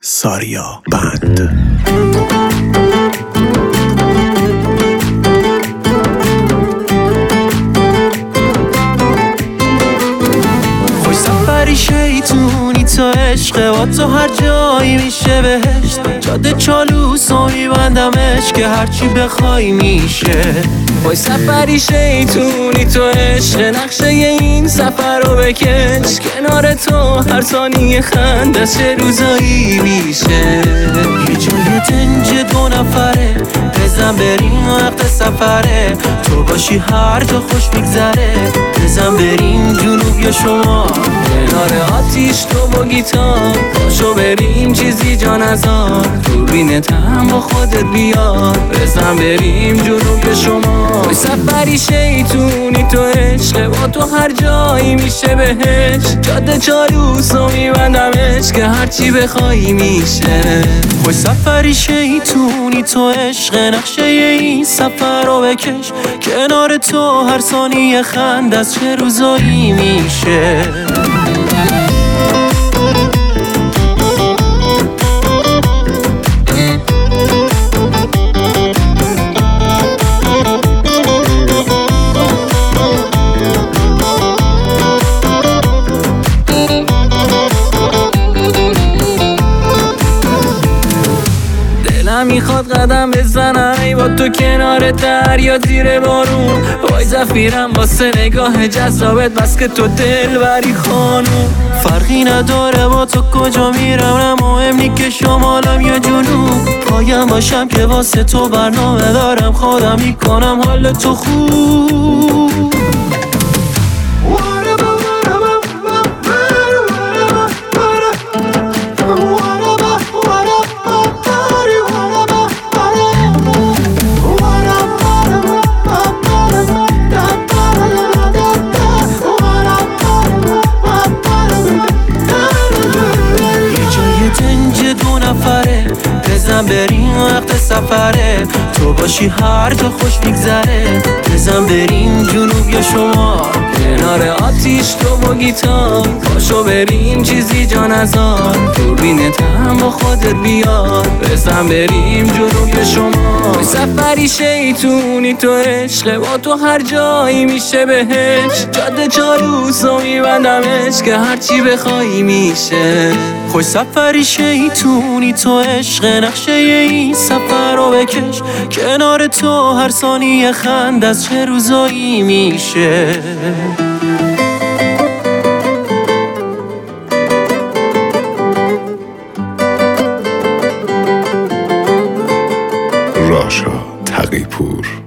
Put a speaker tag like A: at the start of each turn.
A: ساریا بند. خوش سفری شیطونی تو عشقه با تو هر جایی میشه بهشت. جاده چالوس و میبندمش که هرچی بخوای میشه. خوش سفری شیطونی تو عشق، نقشه این سفر رو بکش. کنار تو هر ثانیه خنده چه روزایی میشه. یه جای دنج دو نفره بزن بریم وقت سفره. تو باشی هر جا خوش میگذره. بزن بریم جنوب یا شمال، کنار آتیش تو با گیتار. پاشو بریم چیزی جا نذار، دوربینت هم با خودت بیار. بزن بریم جنوب یا شمال. سفری شیطونی تو عشق، با تو هر جایی میشه بهش. جاده چالوس و میبندمش که هرچی بخوایی میشه. خوش سفری شیطونی تو عشق، نقشه این سفر رو بکش. کنار تو هر ثانیه خنده از چه روزایی میشه. میخواد قدم بزنم ای با تو کنار دریا زیر بارون. وای زفیرم واسه نگاه جذابت، بس که تو دلبری خانوم. فرقی نداره با تو کجا میرم، نه مهم نی که شمالم یا جنوب. پایم باشم که واسه تو برنامه دارم، خودم میکنم حال تو خوب. بزن بریم وقت سفره. تو باشی هر جا خوش میگذره. بزن بریم جنوب یا شمال، کنار آتیش تو با گیتار. پاشو بریم چیزی جا نذار، دوربینت هم با خودت بیار. بزن بریم جنوب یا شمال. سفری شیطونی تو عشق، با تو هر جایی میشه بهش. جاده چالوس و میبندمش که هرچی بخوایی میشه. خوش سفری شیطونی تو عشق، نقشه این سفر رو بکش. کنار تو هر ثانیه خنده از چه روزایی میشه.
B: راشا تقی‌پور.